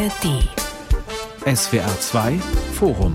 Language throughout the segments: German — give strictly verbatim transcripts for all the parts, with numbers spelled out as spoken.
R D. S W R zwei Forum.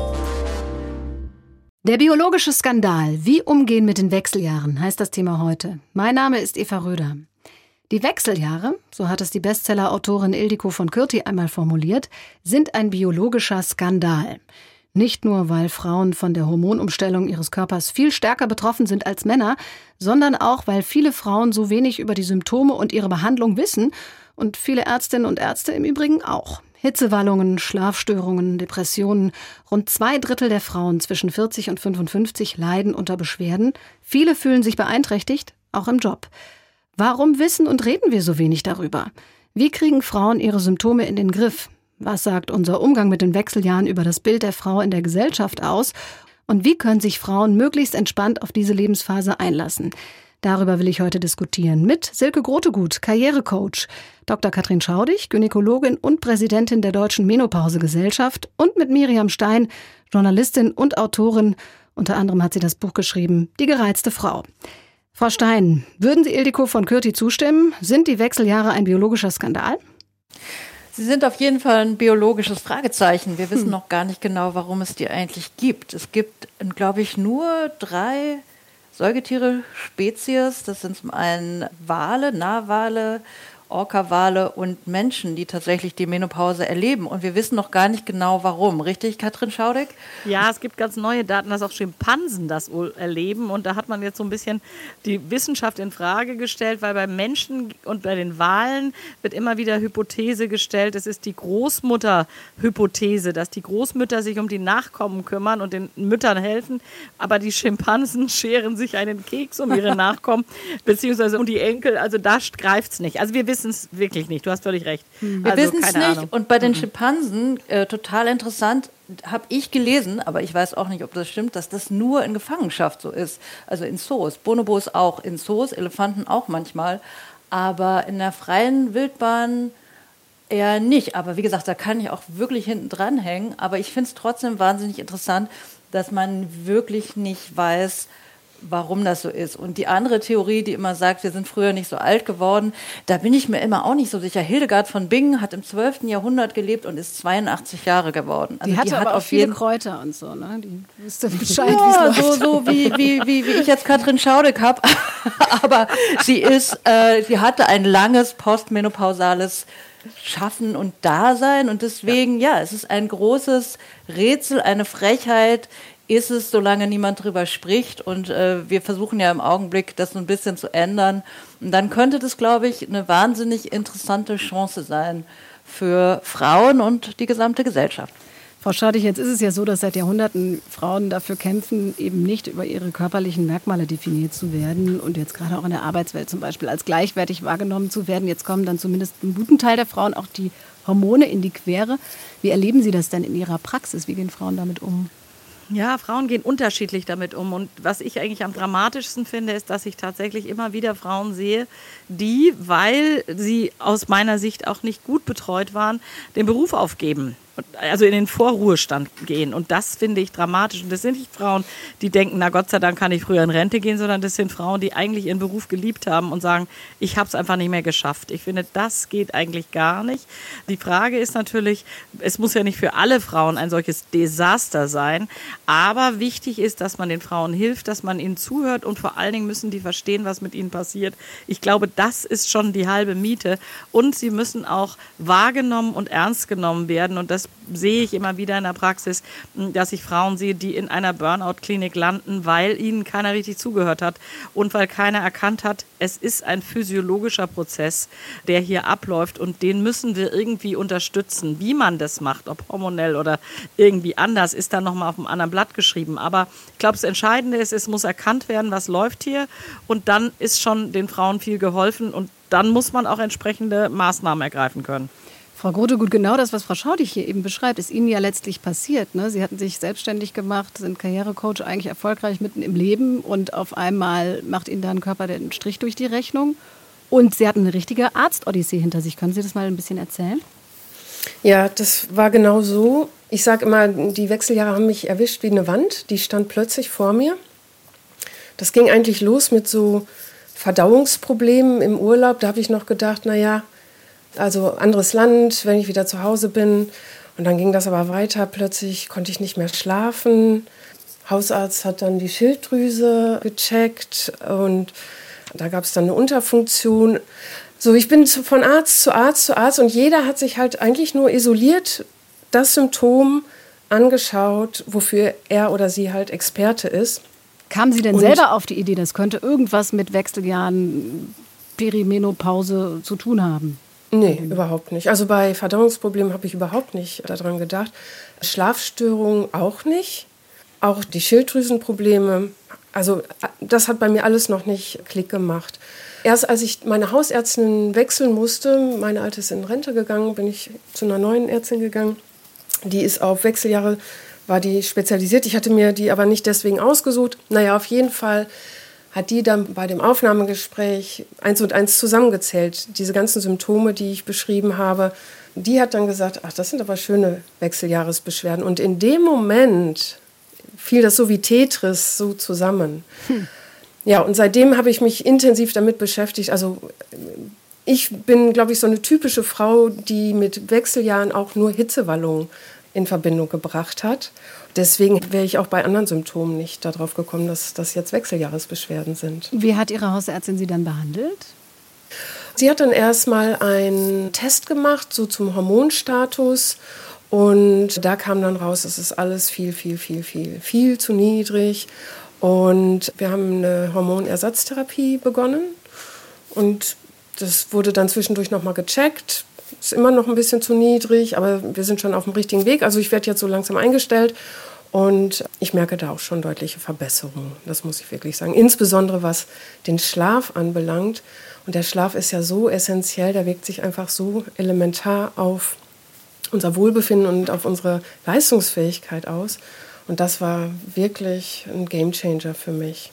Der biologische Skandal. Wie umgehen mit den Wechseljahren, heißt das Thema heute. Mein Name ist Eva Röder. Die Wechseljahre, so hat es die Bestseller-Autorin Ildiko von Kürti einmal formuliert, sind ein biologischer Skandal. Nicht nur, weil Frauen von der Hormonumstellung ihres Körpers viel stärker betroffen sind als Männer, sondern auch, weil viele Frauen so wenig über die Symptome und ihre Behandlung wissen und viele Ärztinnen und Ärzte im Übrigen auch. Hitzewallungen, Schlafstörungen, Depressionen. Rund zwei Drittel der Frauen zwischen vierzig und fünfundfünfzig leiden unter Beschwerden. Viele fühlen sich beeinträchtigt, auch im Job. Warum wissen und reden wir so wenig darüber? Wie kriegen Frauen ihre Symptome in den Griff? Was sagt unser Umgang mit den Wechseljahren über das Bild der Frau in der Gesellschaft aus? Und wie können sich Frauen möglichst entspannt auf diese Lebensphase einlassen? Darüber will ich heute diskutieren mit Silke Grotegut, Karrierecoach, Doktor Katrin Schaudig, Gynäkologin und Präsidentin der Deutschen Menopause-Gesellschaft und mit Miriam Stein, Journalistin und Autorin. Unter anderem hat sie das Buch geschrieben, Die gereizte Frau. Frau Stein, würden Sie Ildiko von Kürti zustimmen? Sind die Wechseljahre ein biologischer Skandal? Sie sind auf jeden Fall ein biologisches Fragezeichen. Wir wissen hm. noch gar nicht genau, warum es die eigentlich gibt. Es gibt, glaube ich, nur drei Säugetiere, Spezies, das sind zum einen Wale, Narwale, Orca-Wale und Menschen, die tatsächlich die Menopause erleben. Und wir wissen noch gar nicht genau, warum. Richtig, Katrin Schaudig? Ja, es gibt ganz neue Daten, dass auch Schimpansen das wohl erleben. Und da hat man jetzt so ein bisschen die Wissenschaft in Frage gestellt, weil bei Menschen und bei den Walen wird immer wieder Hypothese gestellt, es ist die Großmutter-Hypothese, dass die Großmütter sich um die Nachkommen kümmern und den Müttern helfen. Aber die Schimpansen scheren sich einen Keks um ihre Nachkommen, beziehungsweise um die Enkel. Also da greift es nicht. Also wir wissen es wirklich nicht. Du hast völlig recht. Wir also, wissen es nicht. Ahnung. Und bei den Schimpansen, äh, total interessant, habe ich gelesen, aber ich weiß auch nicht, ob das stimmt, dass das nur in Gefangenschaft so ist. Also in Zoos. Bonobos auch in Zoos, Elefanten auch manchmal. Aber in der freien Wildbahn eher nicht. Aber wie gesagt, da kann ich auch wirklich hinten dran hängen. Aber ich finde es trotzdem wahnsinnig interessant, dass man wirklich nicht weiß, warum das so ist. Und die andere Theorie, die immer sagt, wir sind früher nicht so alt geworden, da bin ich mir immer auch nicht so sicher. Hildegard von Bingen hat im zwölften Jahrhundert gelebt und ist zweiundachtzig Jahre geworden. Also die hatte die hat aber auch viele Kräuter und so, ne? Die wusste Bescheid, ja, so, so wie, wie, wie, wie ich jetzt Katrin Schaudig habe. Aber sie ist, äh, sie hatte ein langes postmenopausales Schaffen und Dasein und deswegen, ja, es ist ein großes Rätsel, eine Frechheit, ist es, solange niemand drüber spricht. Und äh, wir versuchen ja im Augenblick, das so ein bisschen zu ändern. Und dann könnte das, glaube ich, eine wahnsinnig interessante Chance sein für Frauen und die gesamte Gesellschaft. Frau Schaudig, jetzt ist es ja so, dass seit Jahrhunderten Frauen dafür kämpfen, eben nicht über ihre körperlichen Merkmale definiert zu werden und jetzt gerade auch in der Arbeitswelt zum Beispiel als gleichwertig wahrgenommen zu werden. Jetzt kommen dann zumindest einen guten Teil der Frauen auch die Hormone in die Quere. Wie erleben Sie das denn in Ihrer Praxis? Wie gehen Frauen damit um? Ja, Frauen gehen unterschiedlich damit um. Und was ich eigentlich am dramatischsten finde, ist, dass ich tatsächlich immer wieder Frauen sehe, die, weil sie aus meiner Sicht auch nicht gut betreut waren, den Beruf aufgeben. Also in den Vorruhestand gehen. Und das finde ich dramatisch. Und das sind nicht Frauen, die denken, na Gott sei Dank kann ich früher in Rente gehen, sondern das sind Frauen, die eigentlich ihren Beruf geliebt haben und sagen, ich habe es einfach nicht mehr geschafft. Ich finde, das geht eigentlich gar nicht. Die Frage ist natürlich, es muss ja nicht für alle Frauen ein solches Desaster sein, aber wichtig ist, dass man den Frauen hilft, dass man ihnen zuhört und vor allen Dingen müssen die verstehen, was mit ihnen passiert. Ich glaube, das ist schon die halbe Miete. Und sie müssen auch wahrgenommen und ernst genommen werden. Und das sehe ich immer wieder in der Praxis, dass ich Frauen sehe, die in einer Burnout-Klinik landen, weil ihnen keiner richtig zugehört hat und weil keiner erkannt hat, es ist ein physiologischer Prozess, der hier abläuft und den müssen wir irgendwie unterstützen. Wie man das macht, ob hormonell oder irgendwie anders, ist dann nochmal auf einem anderen Blatt geschrieben. Aber ich glaube, das Entscheidende ist, es muss erkannt werden, was läuft hier und dann ist schon den Frauen viel geholfen und dann muss man auch entsprechende Maßnahmen ergreifen können. Frau Grotegut, genau das, was Frau Schaudig hier eben beschreibt, ist Ihnen ja letztlich passiert. Ne? Sie hatten sich selbstständig gemacht, sind Karrierecoach, eigentlich erfolgreich mitten im Leben und auf einmal macht Ihnen da ein Körper den Strich durch die Rechnung. Und Sie hatten eine richtige Arztodyssee hinter sich. Können Sie das mal ein bisschen erzählen? Ja, das war genau so. Ich sage immer, die Wechseljahre haben mich erwischt wie eine Wand. Die stand plötzlich vor mir. Das ging eigentlich los mit so Verdauungsproblemen im Urlaub. Da habe ich noch gedacht, naja, Also anderes Land, wenn ich wieder zu Hause bin. Und dann ging das aber weiter. Plötzlich konnte ich nicht mehr schlafen. Hausarzt hat dann die Schilddrüse gecheckt und da gab es dann eine Unterfunktion. So, ich bin von Arzt zu Arzt zu Arzt und jeder hat sich halt eigentlich nur isoliert das Symptom angeschaut, wofür er oder sie halt Experte ist. Kamen Sie denn Und selber auf die Idee, das könnte irgendwas mit Wechseljahren, Perimenopause zu tun haben? Nee, mhm. überhaupt nicht. Also bei Verdauungsproblemen habe ich überhaupt nicht daran gedacht. Schlafstörungen auch nicht. Auch die Schilddrüsenprobleme. Also das hat bei mir alles noch nicht Klick gemacht. Erst als ich meine Hausärztin wechseln musste, meine alte ist in Rente gegangen, bin ich zu einer neuen Ärztin gegangen. Die ist auf Wechseljahre, war die spezialisiert. Ich hatte mir die aber nicht deswegen ausgesucht. Naja, auf jeden Fall hat die dann bei dem Aufnahmegespräch eins und eins zusammengezählt. Diese ganzen Symptome, die ich beschrieben habe, die hat dann gesagt, ach, das sind aber schöne Wechseljahresbeschwerden. Und in dem Moment fiel das so wie Tetris so zusammen. Hm. Ja, und seitdem habe ich mich intensiv damit beschäftigt. Also ich bin, glaube ich, so eine typische Frau, die mit Wechseljahren auch nur Hitzewallungen in Verbindung gebracht hat. Deswegen wäre ich auch bei anderen Symptomen nicht darauf gekommen, dass das jetzt Wechseljahresbeschwerden sind. Wie hat Ihre Hausärztin Sie dann behandelt? Sie hat dann erstmal einen Test gemacht, so zum Hormonstatus. Und da kam dann raus, es ist alles viel, viel, viel, viel, viel zu niedrig. Und wir haben eine Hormonersatztherapie begonnen. Und das wurde dann zwischendurch nochmal gecheckt. Ist immer noch ein bisschen zu niedrig, aber wir sind schon auf dem richtigen Weg. Also ich werde jetzt so langsam eingestellt. Und ich merke da auch schon deutliche Verbesserungen. Das muss ich wirklich sagen. Insbesondere was den Schlaf anbelangt. Und der Schlaf ist ja so essentiell, der wirkt sich einfach so elementar auf unser Wohlbefinden und auf unsere Leistungsfähigkeit aus. Und das war wirklich ein Gamechanger für mich.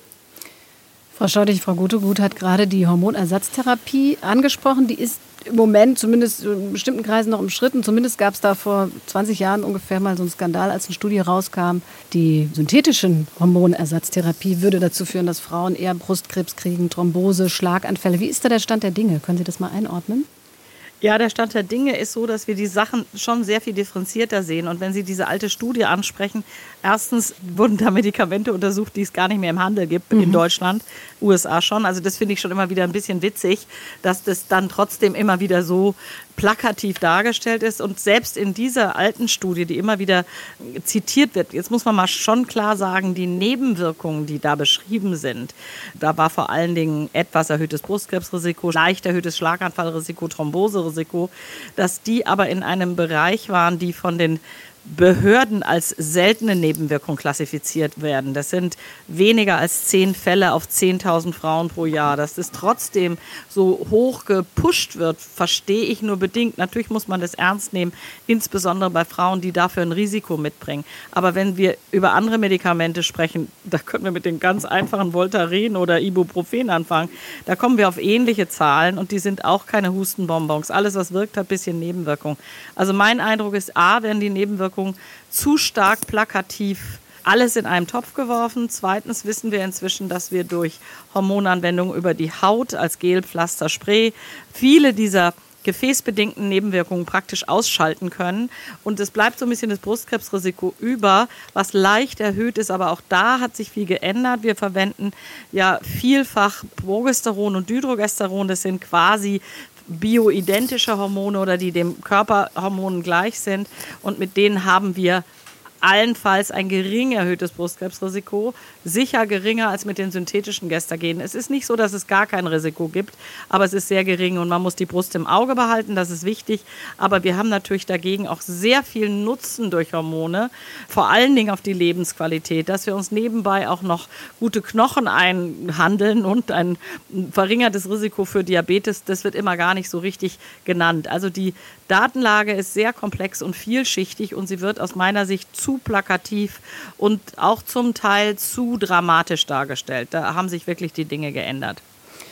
Frau Scheudig, Frau Gutegut hat gerade die Hormonersatztherapie angesprochen. Die ist im Moment zumindest in bestimmten Kreisen noch umstritten. Zumindest gab es da vor zwanzig Jahren ungefähr mal so einen Skandal, als eine Studie rauskam. Die synthetische Hormonersatztherapie würde dazu führen, dass Frauen eher Brustkrebs kriegen, Thrombose, Schlaganfälle. Wie ist da der Stand der Dinge? Können Sie das mal einordnen? Ja, der Stand der Dinge ist so, dass wir die Sachen schon sehr viel differenzierter sehen. Und wenn Sie diese alte Studie ansprechen, erstens wurden da Medikamente untersucht, die es gar nicht mehr im Handel gibt, mhm. in Deutschland, U S A schon. Also das finde ich schon immer wieder ein bisschen witzig, dass das dann trotzdem immer wieder so plakativ dargestellt ist. Und selbst in dieser alten Studie, die immer wieder zitiert wird, jetzt muss man mal schon klar sagen, die Nebenwirkungen, die da beschrieben sind, da war vor allen Dingen etwas erhöhtes Brustkrebsrisiko, leicht erhöhtes Schlaganfallrisiko, Thromboserisiko, dass die aber in einem Bereich waren, die von den Behörden als seltene Nebenwirkung klassifiziert werden. Das sind weniger als zehn Fälle auf zehntausend Frauen pro Jahr. Dass das trotzdem so hoch gepusht wird, verstehe ich nur bedingt. Natürlich muss man das ernst nehmen, insbesondere bei Frauen, die dafür ein Risiko mitbringen. Aber wenn wir über andere Medikamente sprechen, da können wir mit den ganz einfachen Voltaren oder Ibuprofen anfangen. Da kommen wir auf ähnliche Zahlen und die sind auch keine Hustenbonbons. Alles, was wirkt, hat ein bisschen Nebenwirkung. Also mein Eindruck ist, A, werden die Nebenwirkungen zu stark plakativ alles in einen Topf geworfen. Zweitens wissen wir inzwischen, dass wir durch Hormonanwendung über die Haut als Gel, Pflaster, Spray viele dieser gefäßbedingten Nebenwirkungen praktisch ausschalten können. Und es bleibt so ein bisschen das Brustkrebsrisiko über, was leicht erhöht ist. Aber auch da hat sich viel geändert. Wir verwenden ja vielfach Progesteron und Dydrogesteron. Das sind quasi bioidentische Hormone oder die dem Körperhormonen gleich sind. Und mit denen haben wir allenfalls ein gering erhöhtes Brustkrebsrisiko, sicher geringer als mit den synthetischen Gestagenen. Es ist nicht so, dass es gar kein Risiko gibt, aber es ist sehr gering und man muss die Brust im Auge behalten, das ist wichtig. Aber wir haben natürlich dagegen auch sehr viel Nutzen durch Hormone, vor allen Dingen auf die Lebensqualität, dass wir uns nebenbei auch noch gute Knochen einhandeln und ein verringertes Risiko für Diabetes, das wird immer gar nicht so richtig genannt. Also die Datenlage ist sehr komplex und vielschichtig und sie wird aus meiner Sicht zu plakativ und auch zum Teil zu dramatisch dargestellt. Da haben sich wirklich die Dinge geändert.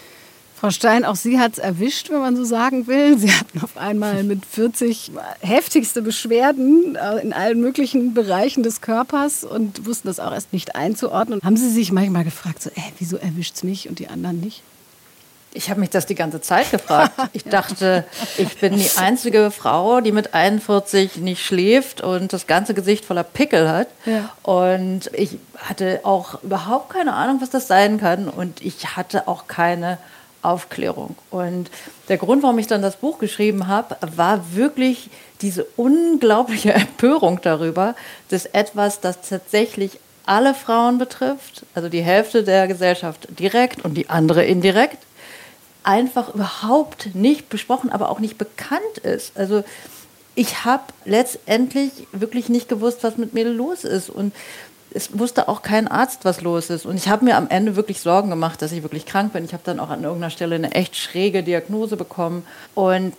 Frau Stein, auch Sie hat es erwischt, wenn man so sagen will. Sie hatten auf einmal mit vierzig heftigste Beschwerden in allen möglichen Bereichen des Körpers und wussten das auch erst nicht einzuordnen. Haben Sie sich manchmal gefragt, so, äh, wieso erwischt es mich und die anderen nicht? Ich habe mich das die ganze Zeit gefragt. Ich dachte, ich bin die einzige Frau, die mit einundvierzig nicht schläft und das ganze Gesicht voller Pickel hat. Ja. Und ich hatte auch überhaupt keine Ahnung, was das sein kann. Und ich hatte auch keine Aufklärung. Und der Grund, warum ich dann das Buch geschrieben habe, war wirklich diese unglaubliche Empörung darüber, dass etwas, das tatsächlich alle Frauen betrifft, also die Hälfte der Gesellschaft direkt und die andere indirekt, einfach überhaupt nicht besprochen, aber auch nicht bekannt ist. Also ich habe letztendlich wirklich nicht gewusst, was mit mir los ist. Und es wusste auch kein Arzt, was los ist. Und ich habe mir am Ende wirklich Sorgen gemacht, dass ich wirklich krank bin. Ich habe dann auch an irgendeiner Stelle eine echt schräge Diagnose bekommen. Und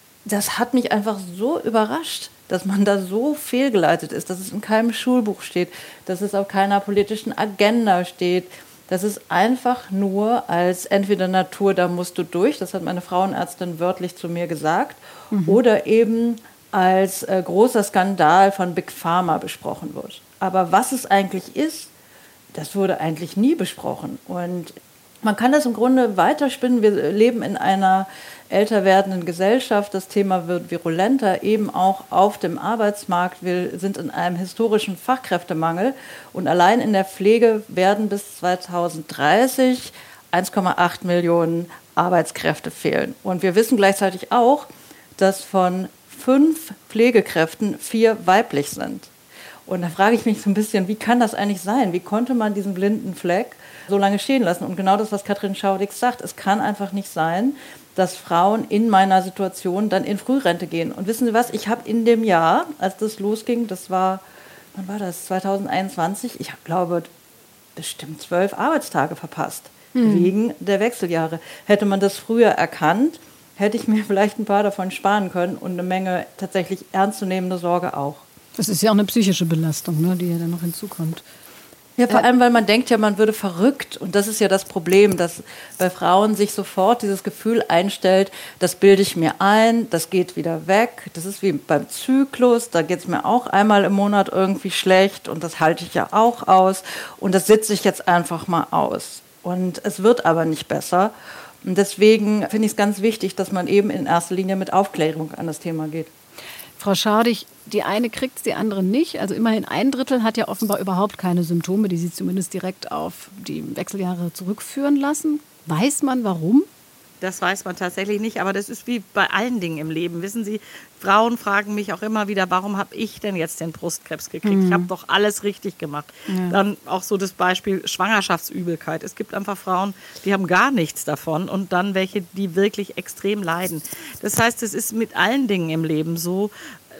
das hat mich einfach so überrascht, dass man da so fehlgeleitet ist, dass es in keinem Schulbuch steht, dass es auf keiner politischen Agenda steht. Das ist einfach nur als entweder Natur, da musst du durch, das hat meine Frauenärztin wörtlich zu mir gesagt, mhm. oder eben als äh, großer Skandal von Big Pharma besprochen wird. Aber was es eigentlich ist, das wurde eigentlich nie besprochen. Und man kann das im Grunde weiterspinnen. Wir leben in einer älter werdenden Gesellschaft. Das Thema wird virulenter, eben auch auf dem Arbeitsmarkt. Wir sind in einem historischen Fachkräftemangel. Und allein in der Pflege werden bis zweitausenddreißig eins Komma acht Millionen Arbeitskräfte fehlen. Und wir wissen gleichzeitig auch, dass von fünf Pflegekräften vier weiblich sind. Und da frage ich mich so ein bisschen, wie kann das eigentlich sein? Wie konnte man diesen blinden Fleck so lange stehen lassen? Und genau das, was Katrin Schaudix sagt, es kann einfach nicht sein, dass Frauen in meiner Situation dann in Frührente gehen. Und wissen Sie was, ich habe in dem Jahr, als das losging, das war, wann war das, zweitausendeinundzwanzig, ich glaube, bestimmt zwölf Arbeitstage verpasst, mhm. wegen der Wechseljahre. Hätte man das früher erkannt, hätte ich mir vielleicht ein paar davon sparen können und eine Menge tatsächlich ernstzunehmende Sorge auch. Das ist ja auch eine psychische Belastung, ne, die ja dann noch hinzukommt. Ja, vor allem, weil man denkt ja, man würde verrückt. Und das ist ja das Problem, dass bei Frauen sich sofort dieses Gefühl einstellt, das bilde ich mir ein, das geht wieder weg. Das ist wie beim Zyklus, da geht es mir auch einmal im Monat irgendwie schlecht und das halte ich ja auch aus. Und das sitze ich jetzt einfach mal aus. Und es wird aber nicht besser. Und deswegen finde ich es ganz wichtig, dass man eben in erster Linie mit Aufklärung an das Thema geht. Frau Schaudig, die eine kriegt es, die andere nicht. Also immerhin ein Drittel hat ja offenbar überhaupt keine Symptome, die sie zumindest direkt auf die Wechseljahre zurückführen lassen. Weiß man warum? Das weiß man tatsächlich nicht, aber das ist wie bei allen Dingen im Leben. Wissen Sie, Frauen fragen mich auch immer wieder, warum habe ich denn jetzt den Brustkrebs gekriegt? Mhm. Ich habe doch alles richtig gemacht. Ja. Dann auch so das Beispiel Schwangerschaftsübelkeit. Es gibt einfach Frauen, die haben gar nichts davon und dann welche, die wirklich extrem leiden. Das heißt, es ist mit allen Dingen im Leben so.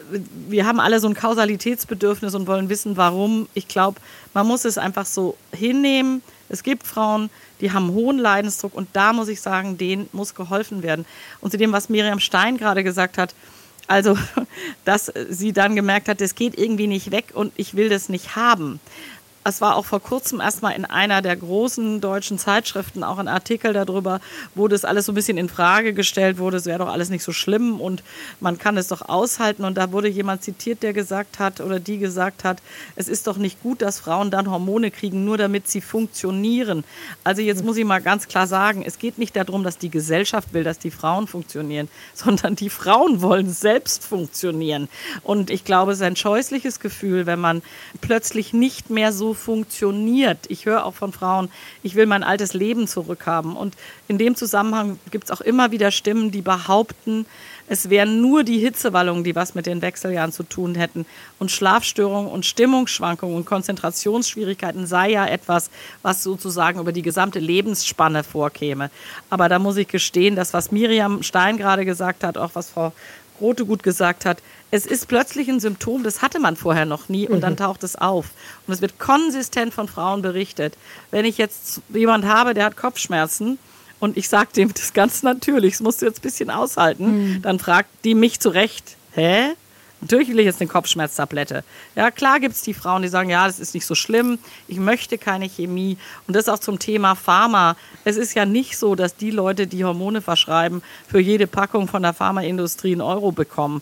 Wir haben alle so ein Kausalitätsbedürfnis und wollen wissen, warum. Ich glaube, man muss es einfach so hinnehmen. Es gibt Frauen, die haben hohen Leidensdruck und da muss ich sagen, denen muss geholfen werden. Und zu dem, was Miriam Stein gerade gesagt hat, also, dass sie dann gemerkt hat, das geht irgendwie nicht weg und ich will das nicht haben. Es war auch vor kurzem erstmal in einer der großen deutschen Zeitschriften auch ein Artikel darüber, wo das alles so ein bisschen in Frage gestellt wurde, es wäre doch alles nicht so schlimm und man kann es doch aushalten. Und da wurde jemand zitiert, der gesagt hat oder die gesagt hat, es ist doch nicht gut, dass Frauen dann Hormone kriegen, nur damit sie funktionieren. Also jetzt muss ich mal ganz klar sagen, es geht nicht darum, dass die Gesellschaft will, dass die Frauen funktionieren, sondern die Frauen wollen selbst funktionieren. Und ich glaube, es ist ein scheußliches Gefühl, wenn man plötzlich nicht mehr so funktioniert. Ich höre auch von Frauen, ich will mein altes Leben zurückhaben. Und in dem Zusammenhang gibt es auch immer wieder Stimmen, die behaupten, es wären nur die Hitzewallungen, die was mit den Wechseljahren zu tun hätten. Und Schlafstörungen und Stimmungsschwankungen und Konzentrationsschwierigkeiten sei ja etwas, was sozusagen über die gesamte Lebensspanne vorkäme. Aber da muss ich gestehen, das, was Miriam Stein gerade gesagt hat, auch was Frau Grote gut gesagt hat, es ist plötzlich ein Symptom, das hatte man vorher noch nie und dann taucht es auf. Und es wird konsistent von Frauen berichtet. Wenn ich jetzt jemand habe, der hat Kopfschmerzen und ich sage dem das ganz natürlich, das musst du jetzt ein bisschen aushalten, mhm. dann fragt die mich zurecht, hä? Natürlich will ich jetzt eine Kopfschmerztablette. Ja, klar gibt es die Frauen, die sagen, ja, das ist nicht so schlimm, ich möchte keine Chemie. Und das auch zum Thema Pharma. Es ist ja nicht so, dass die Leute, die Hormone verschreiben, für jede Packung von der Pharmaindustrie einen Euro bekommen.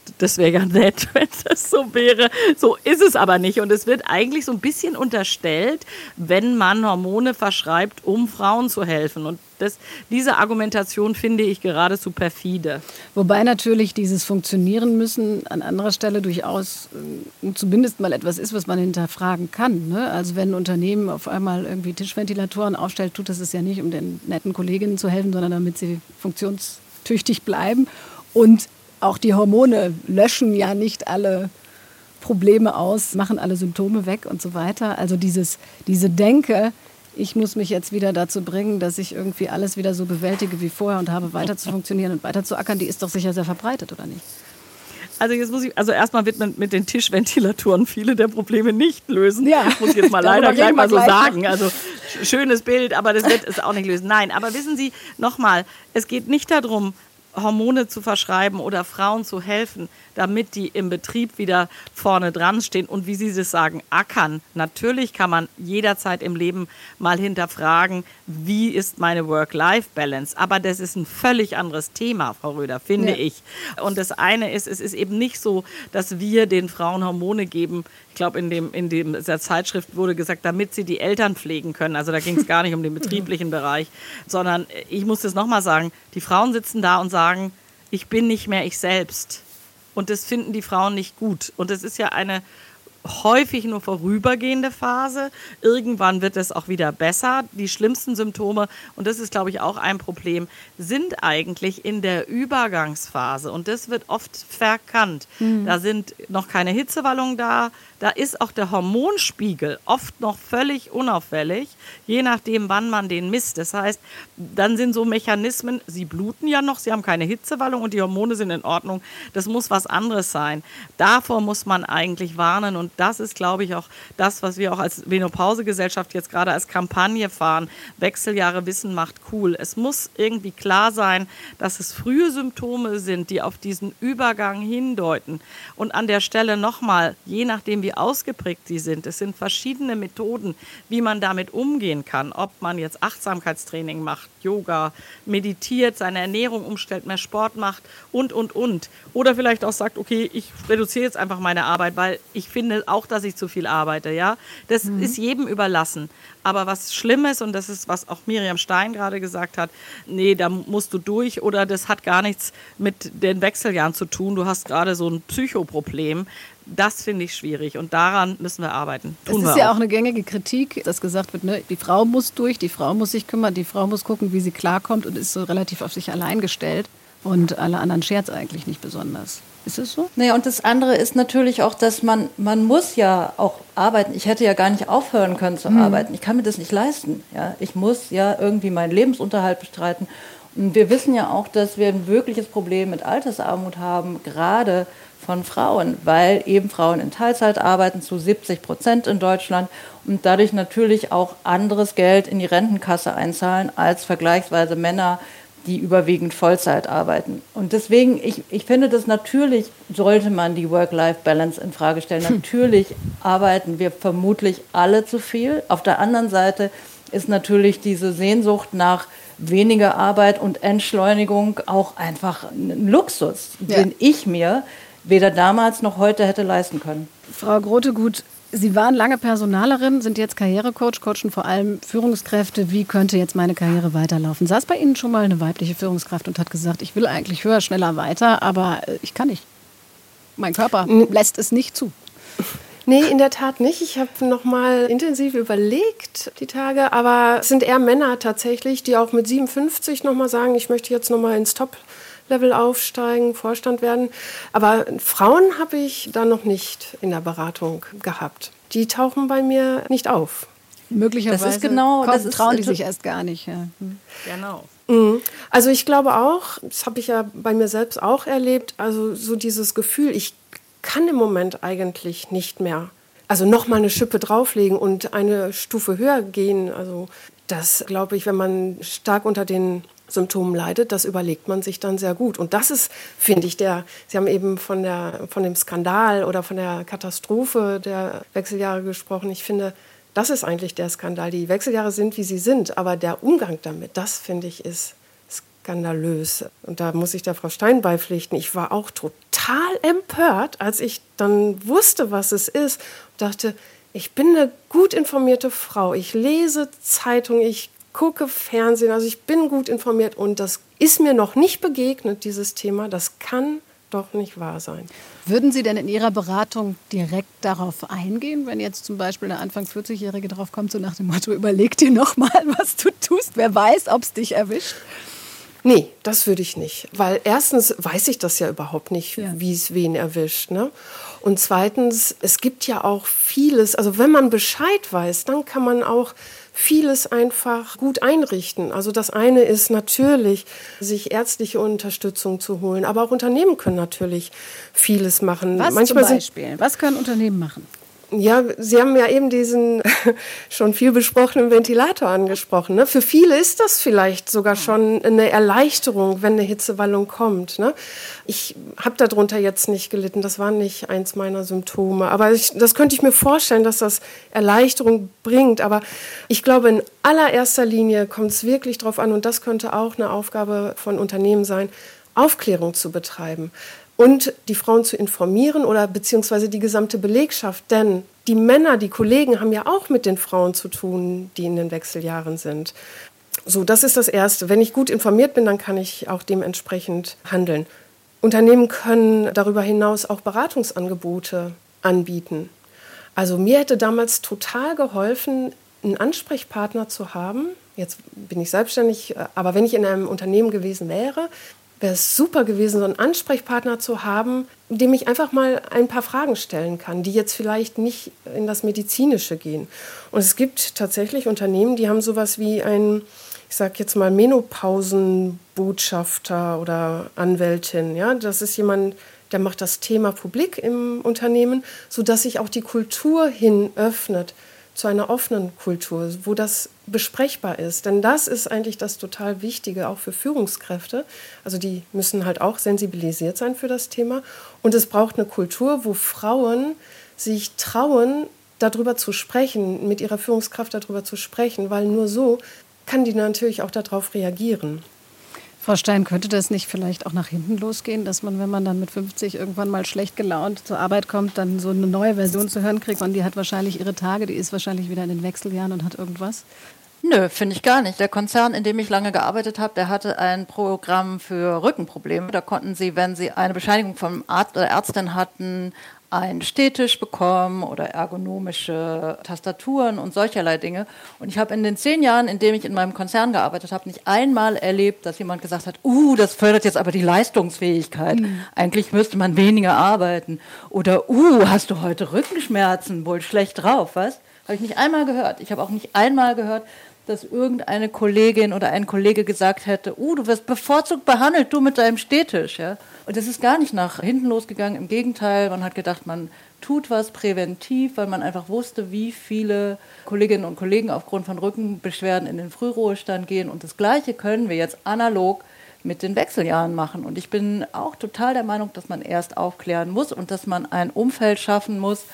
das wäre ja nett, wenn das so wäre. So ist es aber nicht. Und es wird eigentlich so ein bisschen unterstellt, wenn man Hormone verschreibt, um Frauen zu helfen. Und das, diese Argumentation finde ich geradezu perfide. Wobei natürlich dieses Funktionieren müssen an anderer Stelle durchaus äh, zumindest mal etwas ist, was man hinterfragen kann. Ne? Also wenn ein Unternehmen auf einmal irgendwie Tischventilatoren aufstellt, tut das es ja nicht, um den netten Kolleginnen zu helfen, sondern damit sie funktionstüchtig bleiben. Und auch die Hormone löschen ja nicht alle Probleme aus, machen alle Symptome weg und so weiter. Also dieses, diese Denke, ich muss mich jetzt wieder dazu bringen, dass ich irgendwie alles wieder so bewältige wie vorher und habe weiter zu funktionieren und weiter zu ackern, die ist doch sicher sehr verbreitet, oder nicht? Also jetzt muss ich, also erstmal wird man mit den Tischventilatoren viele der Probleme nicht lösen. Ja. Muss ich jetzt mal leider gleich mal so sagen. Also schönes Bild, aber das wird es auch nicht lösen. Nein, aber wissen Sie, nochmal, es geht nicht darum, Hormone zu verschreiben oder Frauen zu helfen, damit die im Betrieb wieder vorne dran stehen und wie Sie das sagen, ackern. Natürlich kann man jederzeit im Leben mal hinterfragen, wie ist meine Work-Life-Balance. Aber das ist ein völlig anderes Thema, Frau Röder, finde ja. ich. Und das eine ist, es ist eben nicht so, dass wir den Frauen Hormone geben. Ich glaube, in dem, in dem, der Zeitschrift wurde gesagt, damit sie die Eltern pflegen können. Also da ging es gar nicht um den betrieblichen Bereich, sondern ich muss das nochmal sagen, die Frauen sitzen da und sagen, ich bin nicht mehr ich selbst. Und das finden die Frauen nicht gut. Und es ist ja eine häufig nur vorübergehende Phase. Irgendwann wird es auch wieder besser. Die schlimmsten Symptome, und das ist, glaube ich, auch ein Problem, sind eigentlich in der Übergangsphase. Und das wird oft verkannt. Mhm. Da sind noch keine Hitzewallungen da. Da ist auch der Hormonspiegel oft noch völlig unauffällig, je nachdem, wann man den misst. Das heißt, dann sind so Mechanismen, sie bluten ja noch, sie haben keine Hitzewallung und die Hormone sind in Ordnung. Das muss was anderes sein. Davor muss man eigentlich warnen und das ist, glaube ich, auch das, was wir auch als Menopausegesellschaft jetzt gerade als Kampagne fahren. Wechseljahre Wissen macht cool. Es muss irgendwie klar sein, dass es frühe Symptome sind, die auf diesen Übergang hindeuten. Und an der Stelle nochmal, je nachdem, wie ausgeprägt sie sind. Es sind verschiedene Methoden, wie man damit umgehen kann. Ob man jetzt Achtsamkeitstraining macht, Yoga, meditiert, seine Ernährung umstellt, mehr Sport macht und, und, und. Oder vielleicht auch sagt, okay, ich reduziere jetzt einfach meine Arbeit, weil ich finde auch, dass ich zu viel arbeite. Ja? Das mhm. ist jedem überlassen. Aber was schlimm ist, und das ist, was auch Miriam Stein gerade gesagt hat, nee, da musst du durch oder das hat gar nichts mit den Wechseljahren zu tun. Du hast gerade so ein Psychoproblem. Das finde ich schwierig und daran müssen wir arbeiten. Tun es ist ja auch. auch eine gängige Kritik, dass gesagt wird, ne, die Frau muss durch, die Frau muss sich kümmern, die Frau muss gucken, wie sie klarkommt und ist so relativ auf sich allein gestellt und alle anderen scherz eigentlich nicht besonders. Ist es so? Naja, und das andere ist natürlich auch, dass man, man muss ja auch arbeiten. Ich hätte ja gar nicht aufhören können zu mhm. arbeiten. Ich kann mir das nicht leisten. Ja? Ich muss ja irgendwie meinen Lebensunterhalt bestreiten. Und wir wissen ja auch, dass wir ein wirkliches Problem mit Altersarmut haben, gerade von Frauen, weil eben Frauen in Teilzeit arbeiten, zu siebzig Prozent in Deutschland und dadurch natürlich auch anderes Geld in die Rentenkasse einzahlen als vergleichsweise Männer, die überwiegend Vollzeit arbeiten. Und deswegen, ich, ich finde, dass natürlich sollte man die Work-Life-Balance in Frage stellen. Hm. Natürlich arbeiten wir vermutlich alle zu viel. Auf der anderen Seite ist natürlich diese Sehnsucht nach weniger Arbeit und Entschleunigung auch einfach ein Luxus, ja. den ich mir weder damals noch heute hätte leisten können. Frau Grotegut, Sie waren lange Personalerin, sind jetzt Karrierecoach, coachen vor allem Führungskräfte. Wie könnte jetzt meine Karriere weiterlaufen? Saß bei Ihnen schon mal eine weibliche Führungskraft und hat gesagt, ich will eigentlich höher, schneller weiter, aber ich kann nicht. Mein Körper lässt es nicht zu. Nee, in der Tat nicht. Ich habe noch mal intensiv überlegt die Tage, aber es sind eher Männer tatsächlich, die auch mit siebenundfünfzig noch mal sagen, ich möchte jetzt noch mal ins Top-Level aufsteigen, Vorstand werden. Aber Frauen habe ich da noch nicht in der Beratung gehabt. Die tauchen bei mir nicht auf. Möglicherweise das ist genau, kommt, das ist, trauen die sich erst gar nicht. Ja. Genau. Also ich glaube auch, das habe ich ja bei mir selbst auch erlebt, also so dieses Gefühl, ich kann im Moment eigentlich nicht mehr. Also noch mal eine Schippe drauflegen und eine Stufe höher gehen. Also das glaube ich, wenn man stark unter den Symptomen leidet, das überlegt man sich dann sehr gut. Und das ist, finde ich, der, Sie haben eben von, der, von dem Skandal oder von der Katastrophe der Wechseljahre gesprochen. Ich finde, das ist eigentlich der Skandal. Die Wechseljahre sind, wie sie sind, aber der Umgang damit, das finde ich, ist skandalös. Und da muss ich der Frau Stein beipflichten. Ich war auch total total empört, als ich dann wusste, was es ist. Und dachte, ich bin eine gut informierte Frau. Ich lese Zeitung, ich gucke Fernsehen, also ich bin gut informiert. Und das ist mir noch nicht begegnet, dieses Thema. Das kann doch nicht wahr sein. Würden Sie denn in Ihrer Beratung direkt darauf eingehen, wenn jetzt zum Beispiel eine Anfang vierzig-Jährige drauf kommt, so nach dem Motto, überleg dir noch mal, was du tust, wer weiß, ob es dich erwischt? Nee, das würde ich nicht. Weil erstens weiß ich das ja überhaupt nicht, ja. wie es wen erwischt. Ne? Und zweitens, es gibt ja auch vieles, also wenn man Bescheid weiß, dann kann man auch vieles einfach gut einrichten. Also das eine ist natürlich, sich ärztliche Unterstützung zu holen, aber auch Unternehmen können natürlich vieles machen. Was Manchmal zum Beispiel? Sind, Was können Unternehmen machen? Ja, Sie haben ja eben diesen schon viel besprochenen Ventilator angesprochen. Ne? Für viele ist das vielleicht sogar schon eine Erleichterung, wenn eine Hitzewallung kommt. Ne? Ich habe darunter jetzt nicht gelitten, das war nicht eins meiner Symptome. Aber ich, das könnte ich mir vorstellen, dass das Erleichterung bringt. Aber ich glaube, in allererster Linie kommt es wirklich darauf an, und das könnte auch eine Aufgabe von Unternehmen sein, Aufklärung zu betreiben. Und die Frauen zu informieren oder beziehungsweise die gesamte Belegschaft. Denn die Männer, die Kollegen haben ja auch mit den Frauen zu tun, die in den Wechseljahren sind. So, das ist das Erste. Wenn ich gut informiert bin, dann kann ich auch dementsprechend handeln. Unternehmen können darüber hinaus auch Beratungsangebote anbieten. Also mir hätte damals total geholfen, einen Ansprechpartner zu haben. Jetzt bin ich selbstständig, aber wenn ich in einem Unternehmen gewesen wäre, wäre es super gewesen, so einen Ansprechpartner zu haben, dem ich einfach mal ein paar Fragen stellen kann, die jetzt vielleicht nicht in das Medizinische gehen. Und es gibt tatsächlich Unternehmen, die haben sowas wie einen, ich sage jetzt mal, Menopausenbotschafter oder Anwältin. Ja? Das ist jemand, der macht das Thema publik im Unternehmen, sodass sich auch die Kultur hin öffnet zu einer offenen Kultur, wo das besprechbar ist. Denn das ist eigentlich das total Wichtige, auch für Führungskräfte. Also die müssen halt auch sensibilisiert sein für das Thema. Und es braucht eine Kultur, wo Frauen sich trauen, darüber zu sprechen, mit ihrer Führungskraft darüber zu sprechen, weil nur so kann die natürlich auch darauf reagieren. Frau Stein, könnte das nicht vielleicht auch nach hinten losgehen, dass man, wenn man dann mit fünfzig irgendwann mal schlecht gelaunt zur Arbeit kommt, dann so eine neue Version zu hören kriegt, und die hat wahrscheinlich ihre Tage, die ist wahrscheinlich wieder in den Wechseljahren und hat irgendwas? Nö, finde ich gar nicht. Der Konzern, in dem ich lange gearbeitet habe, der hatte ein Programm für Rückenprobleme. Da konnten Sie, wenn Sie eine Bescheinigung vom Arzt oder Ärztin hatten, einen Stehtisch bekommen oder ergonomische Tastaturen und solcherlei Dinge. Und ich habe in den zehn Jahren, in denen ich in meinem Konzern gearbeitet habe, nicht einmal erlebt, dass jemand gesagt hat, uh, das fördert jetzt aber die Leistungsfähigkeit. Mhm. Eigentlich müsste man weniger arbeiten. Oder, uh, hast du heute Rückenschmerzen, wohl schlecht drauf, was? Habe ich nicht einmal gehört. Ich habe auch nicht einmal gehört, dass irgendeine Kollegin oder ein Kollege gesagt hätte, uh, du wirst bevorzugt behandelt, du mit deinem Stehtisch. Ja? Und das ist gar nicht nach hinten losgegangen. Im Gegenteil, man hat gedacht, man tut was präventiv, weil man einfach wusste, wie viele Kolleginnen und Kollegen aufgrund von Rückenbeschwerden in den Frühruhestand gehen. Und das Gleiche können wir jetzt analog mit den Wechseljahren machen. Und ich bin auch total der Meinung, dass man erst aufklären muss und dass man ein Umfeld schaffen muss,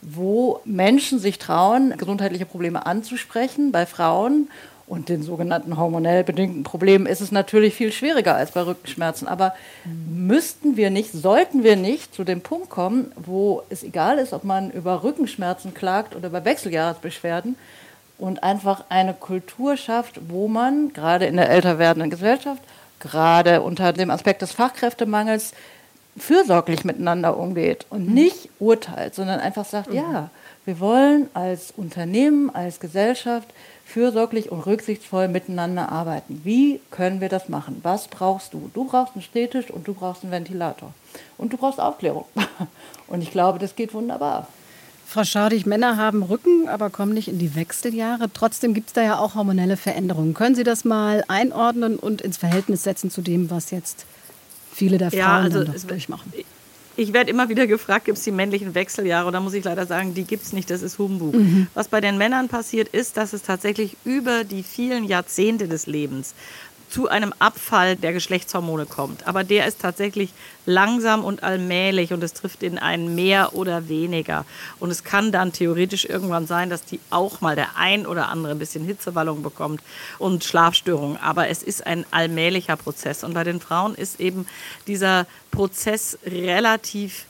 wo Menschen sich trauen, gesundheitliche Probleme anzusprechen. Bei Frauen und den sogenannten hormonell bedingten Problemen ist es natürlich viel schwieriger als bei Rückenschmerzen. Aber müssten wir nicht, sollten wir nicht zu dem Punkt kommen, wo es egal ist, ob man über Rückenschmerzen klagt oder über Wechseljahresbeschwerden, und einfach eine Kultur schafft, wo man gerade in der älter werdenden Gesellschaft, gerade unter dem Aspekt des Fachkräftemangels, fürsorglich miteinander umgeht und nicht urteilt, sondern einfach sagt, mhm. ja, wir wollen als Unternehmen, als Gesellschaft fürsorglich und rücksichtsvoll miteinander arbeiten. Wie können wir das machen? Was brauchst du? Du brauchst einen Stehtisch und du brauchst einen Ventilator. Und du brauchst Aufklärung. Und ich glaube, das geht wunderbar. Frau Schaudig, Männer haben Rücken, aber kommen nicht in die Wechseljahre. Trotzdem gibt es da ja auch hormonelle Veränderungen. Können Sie das mal einordnen und ins Verhältnis setzen zu dem, was jetzt viele der Frauen ja, also dann doch durchmachen? Ich werde immer wieder gefragt, gibt es die männlichen Wechseljahre? Da muss ich leider sagen, die gibt es nicht, das ist Humbug. Mhm. Was bei den Männern passiert ist, dass es tatsächlich über die vielen Jahrzehnte des Lebens zu einem Abfall der Geschlechtshormone kommt. Aber der ist tatsächlich langsam und allmählich und es trifft in einen mehr oder weniger. Und es kann dann theoretisch irgendwann sein, dass die auch mal der ein oder andere ein bisschen Hitzewallung bekommt und Schlafstörungen. Aber es ist ein allmählicher Prozess. Und bei den Frauen ist eben dieser Prozess relativ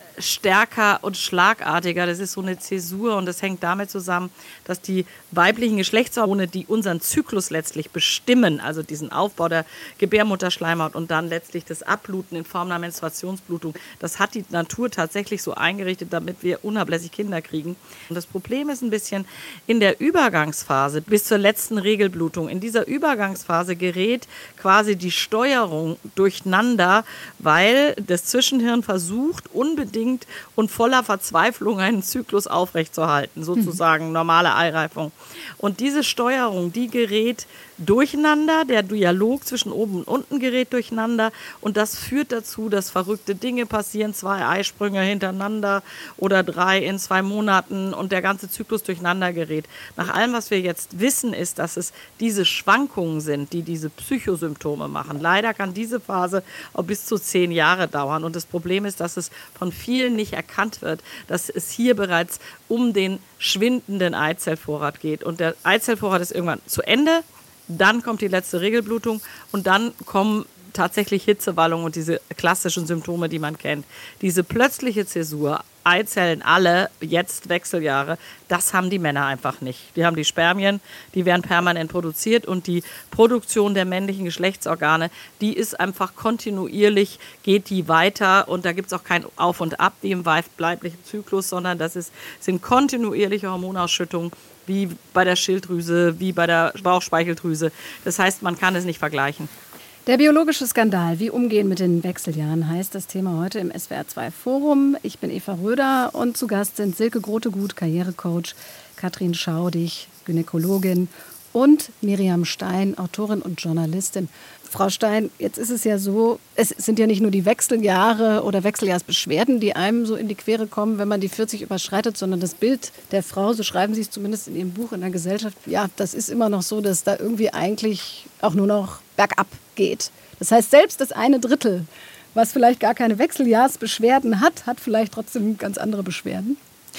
stärker und schlagartiger. Das ist so eine Zäsur und das hängt damit zusammen, dass die weiblichen Geschlechtshormone, die unseren Zyklus letztlich bestimmen, also diesen Aufbau der Gebärmutterschleimhaut und dann letztlich das Abbluten in Form einer Menstruationsblutung, das hat die Natur tatsächlich so eingerichtet, damit wir unablässig Kinder kriegen. Und das Problem ist ein bisschen in der Übergangsphase bis zur letzten Regelblutung. In dieser Übergangsphase gerät quasi die Steuerung durcheinander, weil das Zwischenhirn versucht, unbedingt und voller Verzweiflung einen Zyklus aufrechtzuerhalten, sozusagen normale Eireifung. Und diese Steuerung, die gerät durcheinander, der Dialog zwischen oben und unten gerät durcheinander und das führt dazu, dass verrückte Dinge passieren, zwei Eisprünge hintereinander oder drei in zwei Monaten und der ganze Zyklus durcheinander gerät. Nach allem, was wir jetzt wissen, ist, dass es diese Schwankungen sind, die diese Psychosymptome machen. Leider kann diese Phase auch bis zu zehn Jahre dauern und das Problem ist, dass es von vielen nicht erkannt wird, dass es hier bereits um den schwindenden Eizellvorrat geht und der Eizellvorrat ist irgendwann zu Ende. Dann kommt die letzte Regelblutung und dann kommen tatsächlich Hitzewallungen und diese klassischen Symptome, die man kennt. Diese plötzliche Zäsur, Eizellen alle, jetzt Wechseljahre, das haben die Männer einfach nicht. Die haben die Spermien, die werden permanent produziert und die Produktion der männlichen Geschlechtsorgane, die ist einfach kontinuierlich, geht die weiter und da gibt es auch kein Auf und Ab wie im weiblichen Zyklus, sondern das ist, sind kontinuierliche Hormonausschüttungen, wie bei der Schilddrüse, wie bei der Bauchspeicheldrüse. Das heißt, man kann es nicht vergleichen. Der biologische Skandal, wie umgehen mit den Wechseljahren, heißt das Thema heute im S W R zwei Forum. Ich bin Eva Röder und zu Gast sind Silke Grotegut, Karrierecoach, Katrin Schaudig, Gynäkologin und Miriam Stein, Autorin und Journalistin. Frau Stein, jetzt ist es ja so, es sind ja nicht nur die Wechseljahre oder Wechseljahrsbeschwerden, die einem so in die Quere kommen, wenn man die vierzig überschreitet, sondern das Bild der Frau, so schreiben Sie es zumindest in Ihrem Buch, in der Gesellschaft, ja, das ist immer noch so, dass da irgendwie eigentlich auch nur noch bergab geht. Das heißt, selbst das eine Drittel, was vielleicht gar keine Wechseljahrsbeschwerden hat, hat vielleicht trotzdem ganz andere Beschwerden.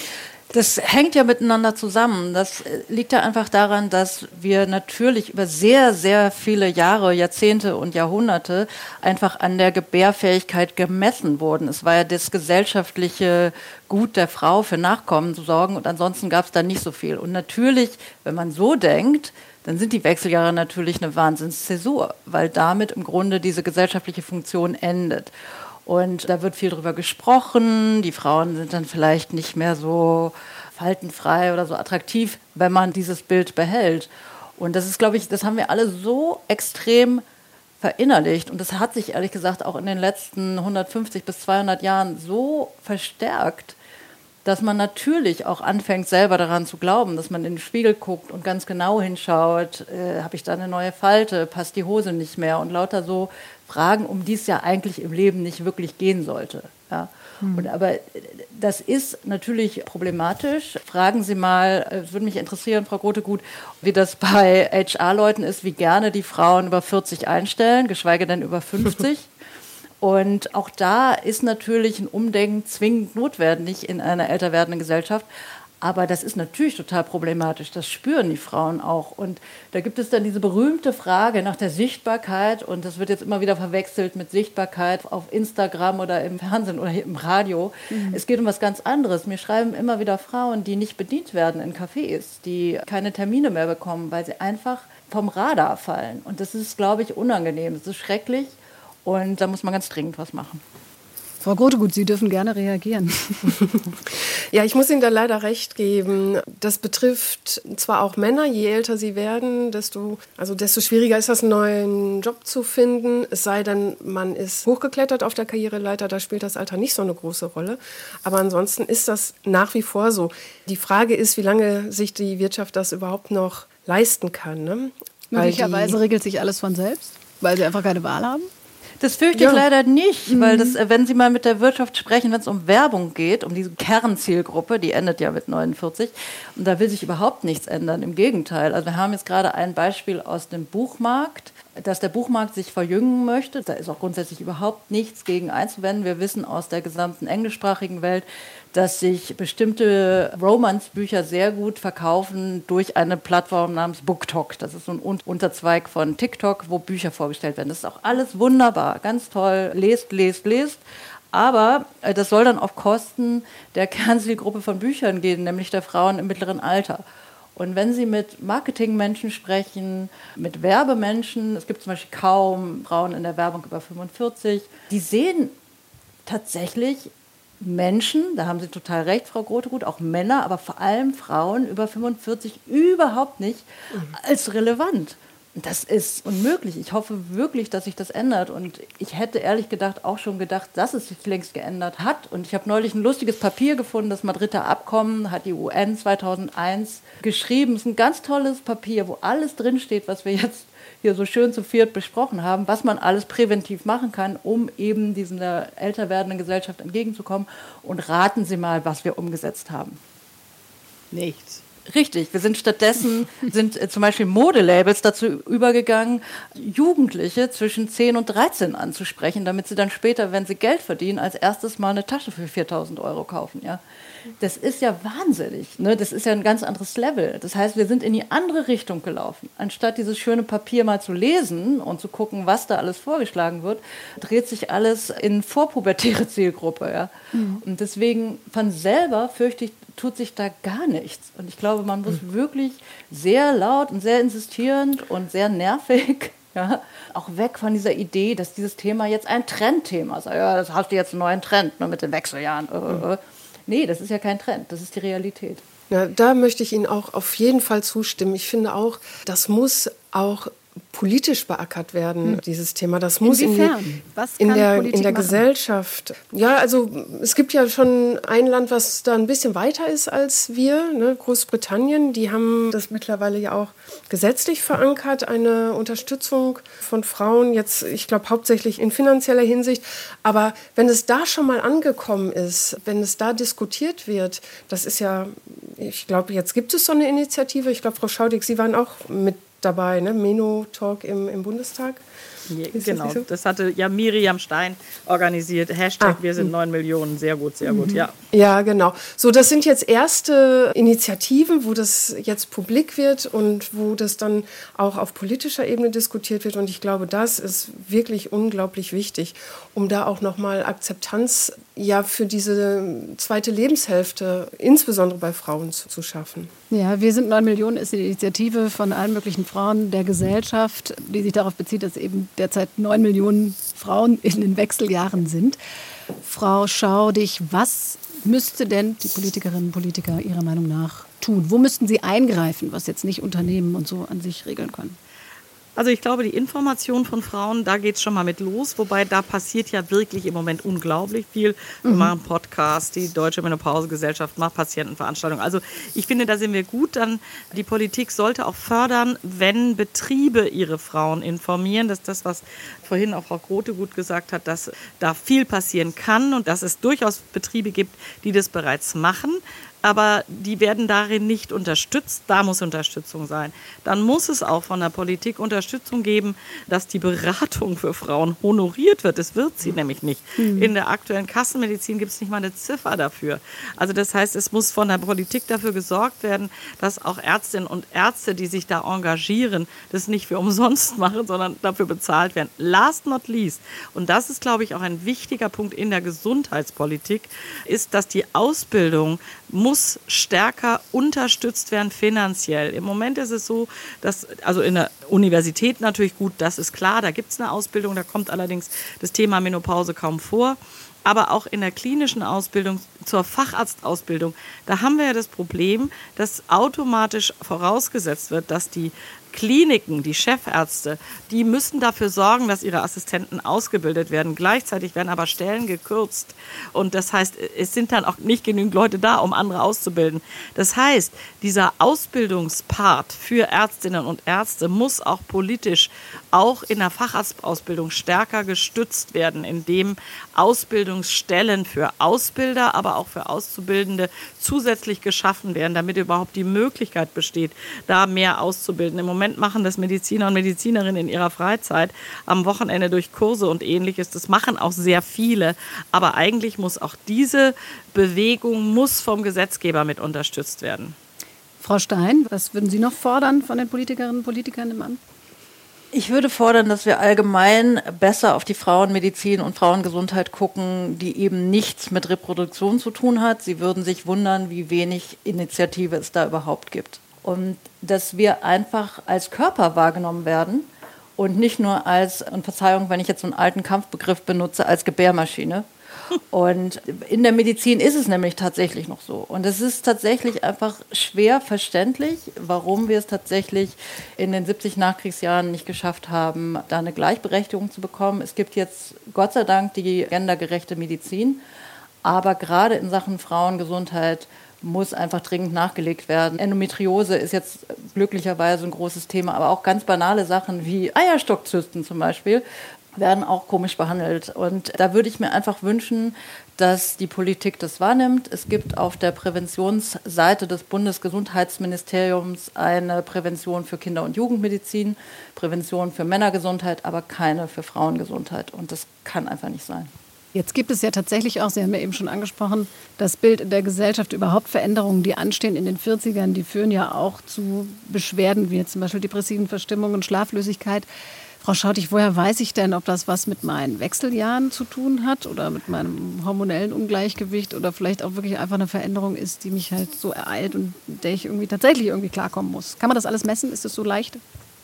Das hängt ja miteinander zusammen. Das liegt ja einfach daran, dass wir natürlich über sehr, sehr viele Jahre, Jahrzehnte und Jahrhunderte einfach an der Gebärfähigkeit gemessen wurden. Es war ja das gesellschaftliche Gut der Frau, für Nachkommen zu sorgen und ansonsten gab es da nicht so viel. Und natürlich, wenn man so denkt, dann sind die Wechseljahre natürlich eine Wahnsinnszäsur, weil damit im Grunde diese gesellschaftliche Funktion endet. Und da wird viel drüber gesprochen. Die Frauen sind dann vielleicht nicht mehr so faltenfrei oder so attraktiv, wenn man dieses Bild behält. Und das ist, glaube ich, das haben wir alle so extrem verinnerlicht. Und das hat sich, ehrlich gesagt, auch in den letzten hundertfünfzig bis zweihundert Jahren so verstärkt, dass man natürlich auch anfängt, selber daran zu glauben, dass man in den Spiegel guckt und ganz genau hinschaut, äh, habe ich da eine neue Falte, passt die Hose nicht mehr und lauter so Fragen, um die es ja eigentlich im Leben nicht wirklich gehen sollte. Ja. Hm. Und, aber das ist natürlich problematisch. Fragen Sie mal, es würde mich interessieren, Frau Grotegut, wie das bei H R-Leuten ist, wie gerne die Frauen über vierzig einstellen, geschweige denn über fünfzig. Und auch da ist natürlich ein Umdenken zwingend notwendig in einer älter werdenden Gesellschaft. Aber das ist natürlich total problematisch. Das spüren die Frauen auch. Und da gibt es dann diese berühmte Frage nach der Sichtbarkeit. Und das wird jetzt immer wieder verwechselt mit Sichtbarkeit auf Instagram oder im Fernsehen oder im Radio. Mhm. Es geht um was ganz anderes. Mir schreiben immer wieder Frauen, die nicht bedient werden in Cafés, die keine Termine mehr bekommen, weil sie einfach vom Radar fallen. Und das ist, glaube ich, unangenehm. Das ist schrecklich. Und da muss man ganz dringend was machen. Frau Grotegut, Sie dürfen gerne reagieren. Ja, ich muss Ihnen da leider recht geben. Das betrifft zwar auch Männer, je älter sie werden, desto, also desto schwieriger ist es, einen neuen Job zu finden. Es sei denn, man ist hochgeklettert auf der Karriereleiter, da spielt das Alter nicht so eine große Rolle. Aber ansonsten ist das nach wie vor so. Die Frage ist, wie lange sich die Wirtschaft das überhaupt noch leisten kann. Ne? Möglicherweise regelt sich alles von selbst, weil sie einfach keine Wahl haben. Das fürchte ja. ich leider nicht, mhm. weil das, wenn Sie mal mit der Wirtschaft sprechen, wenn es um Werbung geht, um diese Kernzielgruppe, die endet ja mit neunundvierzig, und da will sich überhaupt nichts ändern, im Gegenteil. Also wir haben jetzt gerade ein Beispiel aus dem Buchmarkt dass der Buchmarkt sich verjüngen möchte. Da ist auch grundsätzlich überhaupt nichts gegen einzuwenden. Wir wissen aus der gesamten englischsprachigen Welt, dass sich bestimmte Romance-Bücher sehr gut verkaufen durch eine Plattform namens BookTok. Das ist so ein Unterzweig von TikTok, wo Bücher vorgestellt werden. Das ist auch alles wunderbar, ganz toll. Lest, lest, lest. Aber äh, das soll dann auf Kosten der Kernzielgruppe von Büchern gehen, nämlich der Frauen im mittleren Alter. Und wenn Sie mit Marketingmenschen sprechen, mit Werbemenschen, es gibt zum Beispiel kaum Frauen in der Werbung über fünfundvierzig, die sehen tatsächlich Menschen, da haben Sie total recht, Frau Grotegut, auch Männer, aber vor allem Frauen über fünfundvierzig überhaupt nicht als relevant. Das ist unmöglich. Ich hoffe wirklich, dass sich das ändert. Und ich hätte ehrlich gedacht auch schon gedacht, dass es sich längst geändert hat. Und ich habe neulich ein lustiges Papier gefunden, das Madrider Abkommen hat die U N zweitausendeins geschrieben. Es ist ein ganz tolles Papier, wo alles drinsteht, was wir jetzt hier so schön zu viert besprochen haben, was man alles präventiv machen kann, um eben dieser älter werdenden Gesellschaft entgegenzukommen. Und raten Sie mal, was wir umgesetzt haben. Nichts. Richtig, wir sind stattdessen, sind äh, zum Beispiel Modelabels dazu übergegangen, Jugendliche zwischen zehn und dreizehn anzusprechen, damit sie dann später, wenn sie Geld verdienen, als erstes mal eine Tasche für viertausend Euro kaufen. Ja? Das ist ja wahnsinnig, ne? Das ist ja ein ganz anderes Level. Das heißt, wir sind in die andere Richtung gelaufen. Anstatt dieses schöne Papier mal zu lesen und zu gucken, was da alles vorgeschlagen wird, dreht sich alles in vorpubertäre Zielgruppe. Ja? Mhm. Und deswegen von selber fürchte ich, tut sich da gar nichts. Und ich glaube, man muss mhm. wirklich sehr laut und sehr insistierend und sehr nervig, ja, auch weg von dieser Idee, dass dieses Thema jetzt ein Trendthema sei. Ja, das hast du jetzt einen neuen Trend, ne, mit den Wechseljahren. Mhm. Äh, nee, das ist ja kein Trend, das ist die Realität. Ja, da möchte ich Ihnen auch auf jeden Fall zustimmen. Ich finde auch, das muss auch politisch beackert werden, hm. dieses Thema. Das muss Inwiefern? in, die, Was in kann der, Politik in der machen? Gesellschaft. Ja, also es gibt ja schon ein Land, was da ein bisschen weiter ist als wir, ne? Großbritannien. Die haben das mittlerweile ja auch gesetzlich verankert, eine Unterstützung von Frauen, jetzt, ich glaube, hauptsächlich in finanzieller Hinsicht. Aber wenn es da schon mal angekommen ist, wenn es da diskutiert wird, das ist ja, ich glaube, jetzt gibt es so eine Initiative. Ich glaube, Frau Schaudig, Sie waren auch mit dabei, ne? Meno-Talk im, im Bundestag. Ja, genau, das, so? Das hatte ja Miriam Stein organisiert. Hashtag ah, wir sind neun Millionen. Sehr gut, sehr gut, ja. Ja, genau. So, das sind jetzt erste Initiativen, wo das jetzt publik wird und wo das dann auch auf politischer Ebene diskutiert wird. Und ich glaube, das ist wirklich unglaublich wichtig, um da auch nochmal Akzeptanz ja für diese zweite Lebenshälfte, insbesondere bei Frauen, zu, zu schaffen. Ja, wir sind neun Millionen ist die Initiative von allen möglichen Frauen der Gesellschaft, die sich darauf bezieht, dass eben derzeit neun Millionen Frauen in den Wechseljahren sind. Frau Schaudig, was müsste denn die Politikerinnen und Politiker Ihrer Meinung nach tun? Wo müssten sie eingreifen, was jetzt nicht Unternehmen und so an sich regeln können? Also ich glaube, die Information von Frauen, da geht es schon mal mit los. Wobei da passiert ja wirklich im Moment unglaublich viel. Wir mhm. machen Podcasts, die Deutsche Menopausegesellschaft macht Patientenveranstaltungen. Also ich finde, da sind wir gut. Dann die Politik sollte auch fördern, wenn Betriebe ihre Frauen informieren. Das ist das, was vorhin auch Frau Grotegut gesagt hat, dass da viel passieren kann und dass es durchaus Betriebe gibt, die das bereits machen. Aber die werden darin nicht unterstützt. Da muss Unterstützung sein. Dann muss es auch von der Politik Unterstützung geben, dass die Beratung für Frauen honoriert wird. Das wird sie nämlich nicht. Mhm. In der aktuellen Kassenmedizin gibt es nicht mal eine Ziffer dafür. Also das heißt, es muss von der Politik dafür gesorgt werden, dass auch Ärztinnen und Ärzte, die sich da engagieren, das nicht für umsonst machen, sondern dafür bezahlt werden. Last not least, und das ist, glaube ich, auch ein wichtiger Punkt in der Gesundheitspolitik, ist, dass die Ausbildung muss stärker unterstützt werden finanziell. Im Moment ist es so, dass, also in der Universität natürlich gut, das ist klar, da gibt es eine Ausbildung, da kommt allerdings das Thema Menopause kaum vor. Aber auch in der klinischen Ausbildung zur Facharztausbildung, da haben wir ja das Problem, dass automatisch vorausgesetzt wird, dass die Kliniken, die Chefärzte, die müssen dafür sorgen, dass ihre Assistenten ausgebildet werden. Gleichzeitig werden aber Stellen gekürzt. Und das heißt, es sind dann auch nicht genügend Leute da, um andere auszubilden. Das heißt, dieser Ausbildungspart für Ärztinnen und Ärzte muss auch politisch, auch in der Facharztausbildung stärker gestützt werden, indem Ausbildungsstellen für Ausbilder, aber auch für Auszubildende zusätzlich geschaffen werden, damit überhaupt die Möglichkeit besteht, da mehr auszubilden. Im Moment Moment machen das Mediziner und Medizinerinnen in ihrer Freizeit, am Wochenende durch Kurse und Ähnliches. Das machen auch sehr viele. Aber eigentlich muss auch diese Bewegung muss vom Gesetzgeber mit unterstützt werden. Frau Stein, was würden Sie noch fordern von den Politikerinnen und Politikern im Amt? Ich würde fordern, dass wir allgemein besser auf die Frauenmedizin und Frauengesundheit gucken, die eben nichts mit Reproduktion zu tun hat. Sie würden sich wundern, wie wenig Initiative es da überhaupt gibt. Und dass wir einfach als Körper wahrgenommen werden und nicht nur als, und Verzeihung, wenn ich jetzt so einen alten Kampfbegriff benutze, als Gebärmaschine. Und in der Medizin ist es nämlich tatsächlich noch so. Und es ist tatsächlich einfach schwer verständlich, warum wir es tatsächlich in den siebzig Nachkriegsjahren nicht geschafft haben, da eine Gleichberechtigung zu bekommen. Es gibt jetzt Gott sei Dank die gendergerechte Medizin, aber gerade in Sachen Frauengesundheit muss einfach dringend nachgelegt werden. Endometriose ist jetzt glücklicherweise ein großes Thema, aber auch ganz banale Sachen wie Eierstockzysten zum Beispiel werden auch komisch behandelt. Und da würde ich mir einfach wünschen, dass die Politik das wahrnimmt. Es gibt auf der Präventionsseite des Bundesgesundheitsministeriums eine Prävention für Kinder- und Jugendmedizin, Prävention für Männergesundheit, aber keine für Frauengesundheit. Und das kann einfach nicht sein. Jetzt gibt es ja tatsächlich auch, Sie haben ja eben schon angesprochen, das Bild in der Gesellschaft, überhaupt Veränderungen, die anstehen in den vierzigern, die führen ja auch zu Beschwerden wie zum Beispiel depressiven Verstimmungen und Schlaflosigkeit. Frau Schautig, woher weiß ich denn, ob das was mit meinen Wechseljahren zu tun hat oder mit meinem hormonellen Ungleichgewicht oder vielleicht auch wirklich einfach eine Veränderung ist, die mich halt so ereilt und mit der ich irgendwie tatsächlich irgendwie klarkommen muss? Kann man das alles messen? Ist das so leicht?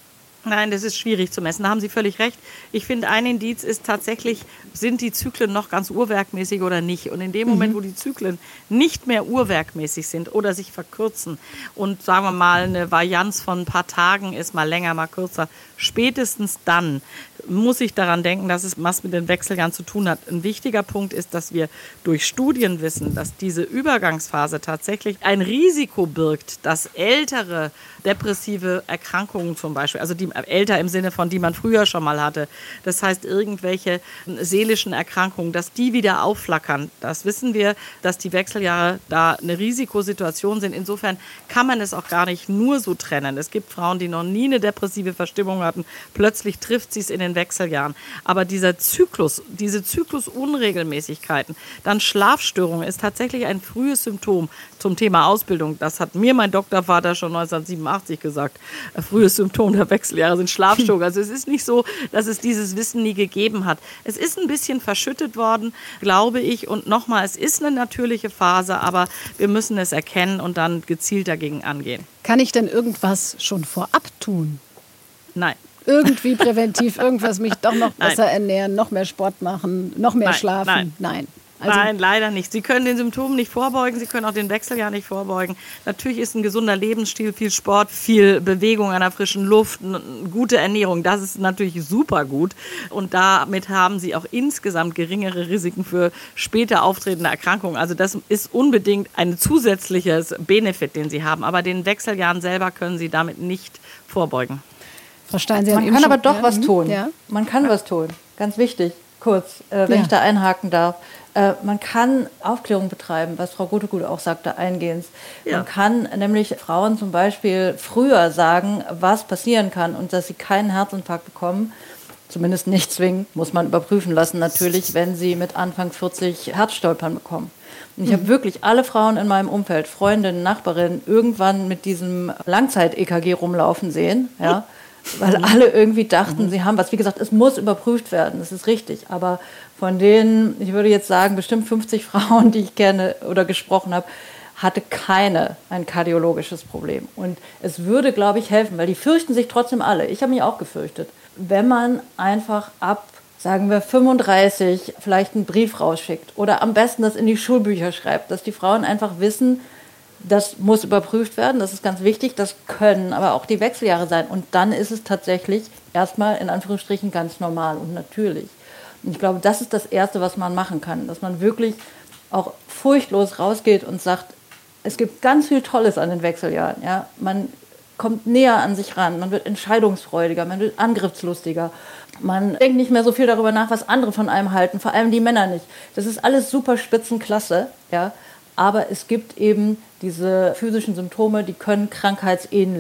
Nein, das ist schwierig zu messen. Da haben Sie völlig recht. Ich finde, ein Indiz ist tatsächlich, sind die Zyklen noch ganz uhrwerkmäßig oder nicht? Und in dem Moment, wo die Zyklen nicht mehr uhrwerkmäßig sind oder sich verkürzen und sagen wir mal, eine Varianz von ein paar Tagen ist mal länger, mal kürzer, spätestens dann muss ich daran denken, dass es was mit den Wechseljahren zu tun hat. Ein wichtiger Punkt ist, dass wir durch Studien wissen, dass diese Übergangsphase tatsächlich ein Risiko birgt, dass ältere depressive Erkrankungen zum Beispiel, also die älter im Sinne von, die man früher schon mal hatte, das heißt irgendwelche seelischen Erkrankungen, dass die wieder aufflackern. Das wissen wir, dass die Wechseljahre da eine Risikosituation sind. Insofern kann man es auch gar nicht nur so trennen. Es gibt Frauen, die noch nie eine depressive Verstimmung hatten, plötzlich trifft sie es in den Wechseljahren. Aber dieser Zyklus, diese Zyklusunregelmäßigkeiten, dann Schlafstörungen ist tatsächlich ein frühes Symptom zum Thema Ausbildung. Das hat mir mein Doktorvater schon neunzehnhundertsiebenundachtzig gesagt. Ein frühes Symptom der Wechseljahre sind Schlafstörungen. Also es ist nicht so, dass es dieses Wissen nie gegeben hat. Es ist ein bisschen verschüttet worden, glaube ich. Und nochmal, es ist eine natürliche Phase, aber wir müssen es erkennen und dann gezielt dagegen angehen. Kann ich denn irgendwas schon vorab tun? Nein. Irgendwie präventiv, irgendwas mich doch noch besser nein. ernähren, noch mehr Sport machen, noch mehr nein, schlafen? Nein. Nein. Also Nein, leider nicht. Sie können den Symptomen nicht vorbeugen, Sie können auch den Wechseljahren nicht vorbeugen. Natürlich ist ein gesunder Lebensstil, viel Sport, viel Bewegung an der frischen Luft, eine gute Ernährung, das ist natürlich super gut. Und damit haben Sie auch insgesamt geringere Risiken für später auftretende Erkrankungen. Also das ist unbedingt ein zusätzliches Benefit, den Sie haben. Aber den Wechseljahren selber können Sie damit nicht vorbeugen. Frau Stein, Sie Man haben kann eben aber schon, doch ja, was tun. Ja. Man kann ja. was tun. Ganz wichtig, kurz, äh, wenn ja. ich da einhaken darf. Äh, man kann Aufklärung betreiben, was Frau Gutegut auch sagte, eingehend. Ja. Man kann nämlich Frauen zum Beispiel früher sagen, was passieren kann und dass sie keinen Herzinfarkt bekommen. Zumindest nicht zwingend, muss man überprüfen lassen natürlich, wenn sie mit Anfang vierzig Herzstolpern bekommen. Und ich mhm. habe wirklich alle Frauen in meinem Umfeld, Freundinnen, Nachbarinnen, irgendwann mit diesem Langzeit-E K G rumlaufen sehen, ja. Weil alle irgendwie dachten, mhm. sie haben was. Wie gesagt, es muss überprüft werden, das ist richtig. Aber von denen, ich würde jetzt sagen, bestimmt fünfzig Frauen, die ich kenne oder gesprochen habe, hatte keine ein kardiologisches Problem. Und es würde, glaube ich, helfen, weil die fürchten sich trotzdem alle. Ich habe mich auch gefürchtet. Wenn man einfach ab, sagen wir, fünfunddreißig vielleicht einen Brief rausschickt oder am besten das in die Schulbücher schreibt, dass die Frauen einfach wissen, das muss überprüft werden, das ist ganz wichtig, das können aber auch die Wechseljahre sein. Und dann ist es tatsächlich erstmal in Anführungsstrichen ganz normal und natürlich. Und ich glaube, das ist das Erste, was man machen kann, dass man wirklich auch furchtlos rausgeht und sagt, es gibt ganz viel Tolles an den Wechseljahren. Ja? Man kommt näher an sich ran, man wird entscheidungsfreudiger, man wird angriffslustiger. Man denkt nicht mehr so viel darüber nach, was andere von einem halten, vor allem die Männer nicht. Das ist alles super spitzenklasse, ja? Aber es gibt eben diese physischen Symptome, die können krankheitsähnlich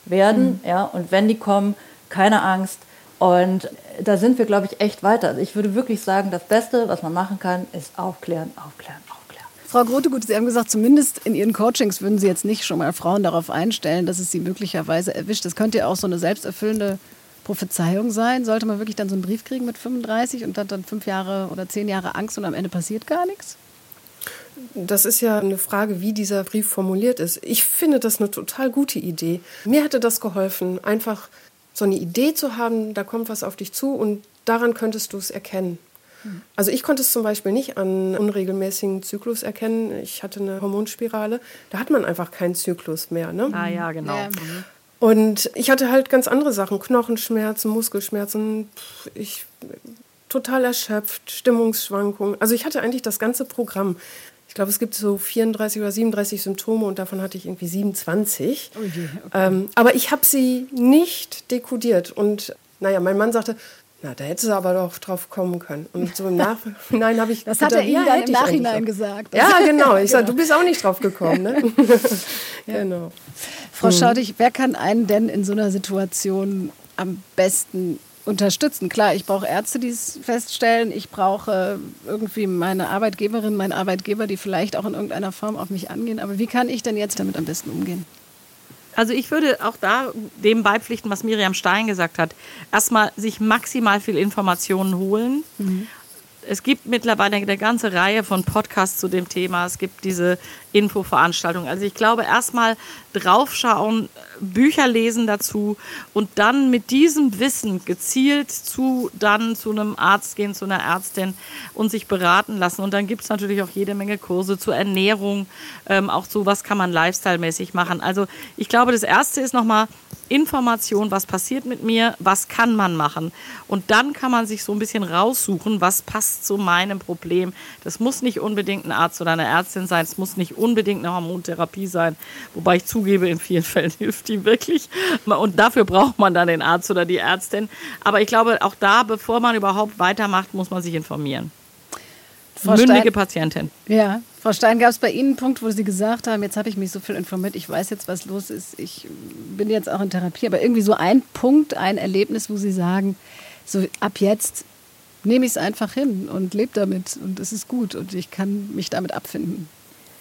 werden. Mhm. Ja, und wenn die kommen, keine Angst. Und da sind wir, glaube ich, echt weiter. Also ich würde wirklich sagen, das Beste, was man machen kann, ist aufklären, aufklären, aufklären. Frau Grotegut, Sie haben gesagt, zumindest in Ihren Coachings würden Sie jetzt nicht schon mal Frauen darauf einstellen, dass es sie möglicherweise erwischt. Das könnte ja auch so eine selbsterfüllende Prophezeiung sein. Sollte man wirklich dann so einen Brief kriegen mit fünfunddreißig und dann, dann fünf Jahre oder zehn Jahre Angst und am Ende passiert gar nichts? Das ist ja eine Frage, wie dieser Brief formuliert ist. Ich finde das eine total gute Idee. Mir hätte das geholfen, einfach so eine Idee zu haben, da kommt was auf dich zu und daran könntest du es erkennen. Also ich konnte es zum Beispiel nicht an unregelmäßigen Zyklus erkennen. Ich hatte eine Hormonspirale, da hat man einfach keinen Zyklus mehr. Ne? Ah ja, genau. Ja. Und ich hatte halt ganz andere Sachen, Knochenschmerzen, Muskelschmerzen, ich total erschöpft, Stimmungsschwankungen. Also ich hatte eigentlich das ganze Programm. Ich glaube, es gibt so vierunddreißig oder siebenunddreißig Symptome und davon hatte ich irgendwie siebenundzwanzig. Oh je, okay. ähm, aber ich habe sie nicht dekodiert. Und naja, mein Mann sagte, na, da hätte sie aber doch drauf kommen können. Und so im Nachhinein habe ich das hat er Ihnen dann im Nachhinein gesagt. Ja, genau. Ich sage, du bist auch nicht drauf gekommen. Ne? Ja. Genau. Frau Schaudig, wer kann einen denn in so einer Situation am besten unterstützen? Klar, ich brauche Ärzte, die es feststellen. Ich brauche irgendwie meine Arbeitgeberin, meinen Arbeitgeber, die vielleicht auch in irgendeiner Form auf mich angehen. Aber wie kann ich denn jetzt damit am besten umgehen? Also ich würde auch da dem beipflichten, was Miriam Stein gesagt hat. Erstmal sich maximal viel Informationen holen. Mhm. Es gibt mittlerweile eine ganze Reihe von Podcasts zu dem Thema. Es gibt diese Infoveranstaltungen. Also ich glaube, erstmal draufschauen, Bücher lesen dazu und dann mit diesem Wissen gezielt zu, dann zu einem Arzt gehen, zu einer Ärztin und sich beraten lassen. Und dann gibt es natürlich auch jede Menge Kurse zur Ernährung, ähm, auch so, was kann man lifestyle-mäßig machen. Also ich glaube, das Erste ist nochmal Information, was passiert mit mir, was kann man machen. Und dann kann man sich so ein bisschen raussuchen, was passt zu meinem Problem. Das muss nicht unbedingt ein Arzt oder eine Ärztin sein, es muss nicht unbedingt eine Hormontherapie sein, wobei ich zugebe, in vielen Fällen hilft die wirklich. Und dafür braucht man dann den Arzt oder die Ärztin. Aber ich glaube, auch da, bevor man überhaupt weitermacht, muss man sich informieren. Frau Mündige Stein, Patientin. Ja, Frau Stein, gab es bei Ihnen einen Punkt, wo Sie gesagt haben, jetzt habe ich mich so viel informiert, ich weiß jetzt, was los ist, ich bin jetzt auch in Therapie, aber irgendwie so ein Punkt, ein Erlebnis, wo Sie sagen, so ab jetzt nehme ich es einfach hin und lebe damit und es ist gut und ich kann mich damit abfinden.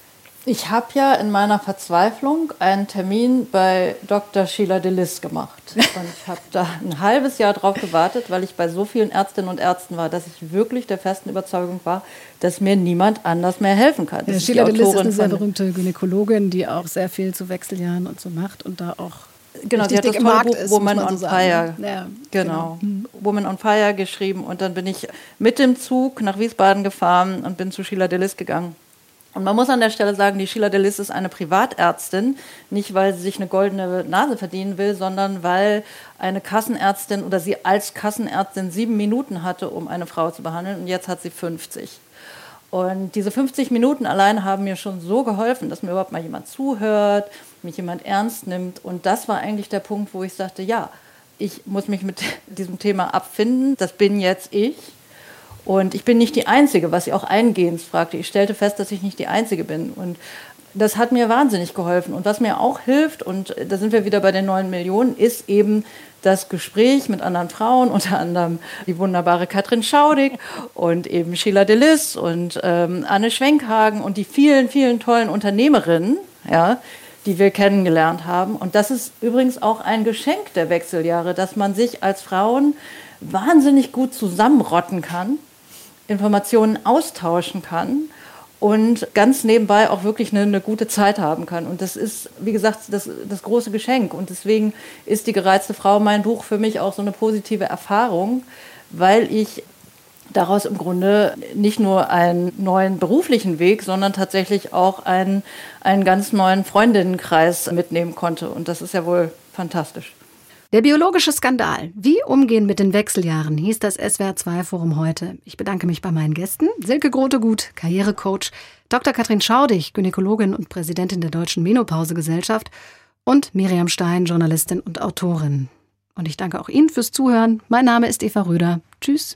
Ich habe ja in meiner Verzweiflung einen Termin bei Doktor Sheila Delis gemacht. Und ich habe da ein halbes Jahr drauf gewartet, weil ich bei so vielen Ärztinnen und Ärzten war, dass ich wirklich der festen Überzeugung war, dass mir niemand anders mehr helfen kann. Ja, Sheila Delis ist eine sehr berühmte Gynäkologin, die auch sehr viel zu Wechseljahren und so macht und da auch genau, sie hat das tolle Buch ist, Woman on so Fire. Ja, genau. genau. Woman on Fire geschrieben und dann bin ich mit dem Zug nach Wiesbaden gefahren und bin zu Sheila Delis gegangen. Und man muss an der Stelle sagen, die Sheila Delis ist eine Privatärztin, nicht weil sie sich eine goldene Nase verdienen will, sondern weil eine Kassenärztin oder sie als Kassenärztin sieben Minuten hatte, um eine Frau zu behandeln und jetzt hat sie fünfzig. Und diese fünfzig Minuten allein haben mir schon so geholfen, dass mir überhaupt mal jemand zuhört, mich jemand ernst nimmt. Und das war eigentlich der Punkt, wo ich sagte, ja, ich muss mich mit diesem Thema abfinden, das bin jetzt ich. Und ich bin nicht die Einzige, was sie auch eingehend fragte. Ich stellte fest, dass ich nicht die Einzige bin. Und das hat mir wahnsinnig geholfen. Und was mir auch hilft, und da sind wir wieder bei den neun Millionen, ist eben das Gespräch mit anderen Frauen, unter anderem die wunderbare Katrin Schaudig und eben Sheila Delis und ähm, Anne Schwenkhagen und die vielen, vielen tollen Unternehmerinnen, ja, die wir kennengelernt haben. Und das ist übrigens auch ein Geschenk der Wechseljahre, dass man sich als Frauen wahnsinnig gut zusammenrotten kann, Informationen austauschen kann und ganz nebenbei auch wirklich eine, eine gute Zeit haben kann. Und das ist, wie gesagt, das, das große Geschenk. Und deswegen ist Die gereizte Frau, mein Buch, für mich auch so eine positive Erfahrung, weil ich daraus im Grunde nicht nur einen neuen beruflichen Weg, sondern tatsächlich auch einen, einen ganz neuen Freundinnenkreis mitnehmen konnte. Und das ist ja wohl fantastisch. Der biologische Skandal. Wie umgehen mit den Wechseljahren, hieß das S W R zwei Forum heute. Ich bedanke mich bei meinen Gästen. Silke Grotegut, Karrierecoach, Doktor Katrin Schaudig, Gynäkologin und Präsidentin der Deutschen Menopausegesellschaft und Miriam Stein, Journalistin und Autorin. Und ich danke auch Ihnen fürs Zuhören. Mein Name ist Eva Röder. Tschüss.